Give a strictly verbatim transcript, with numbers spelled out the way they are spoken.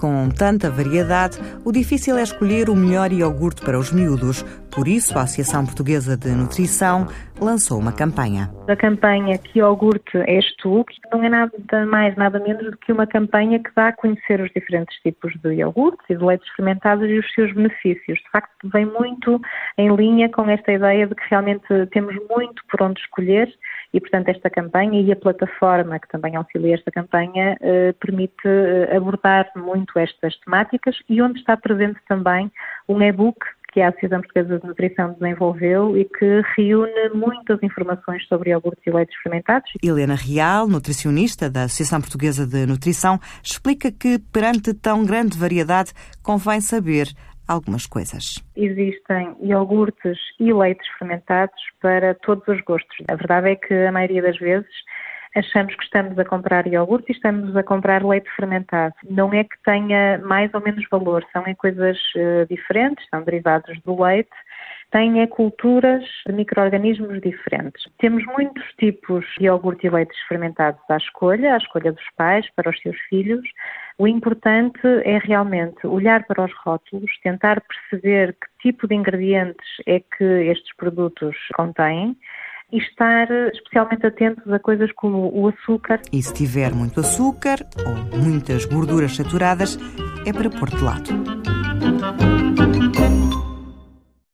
Com tanta variedade, o difícil é escolher o melhor iogurte para os miúdos. Por isso, a Associação Portuguesa de Nutrição lançou uma campanha. A campanha Que Iogurte És Tu, que não é nada mais, nada menos do que uma campanha que dá a conhecer os diferentes tipos de iogurtes e de leites fermentados e os seus benefícios. De facto, vem muito em linha com esta ideia de que realmente temos muito por onde escolher e, portanto, esta campanha e a plataforma que também auxilia esta campanha eh, permite abordar muito estas temáticas e onde está presente também um e-book que a Associação Portuguesa de Nutrição desenvolveu e que reúne muitas informações sobre iogurtes e leites fermentados. Helena Real, nutricionista da Associação Portuguesa de Nutrição, explica que, perante tão grande variedade, convém saber algumas coisas. Existem iogurtes e leites fermentados para todos os gostos. A verdade é que a maioria das vezes achamos que estamos a comprar iogurte e estamos a comprar leite fermentado. Não é que tenha mais ou menos valor, são é coisas uh, diferentes, são derivados do leite, têm é culturas de micro-organismos diferentes. Temos muitos tipos de iogurte e leites fermentados à escolha, à escolha dos pais, para os seus filhos. O importante é realmente olhar para os rótulos, tentar perceber que tipo de ingredientes é que estes produtos contêm, e estar especialmente atentos a coisas como o açúcar. E se tiver muito açúcar ou muitas gorduras saturadas, é para pôr de lado.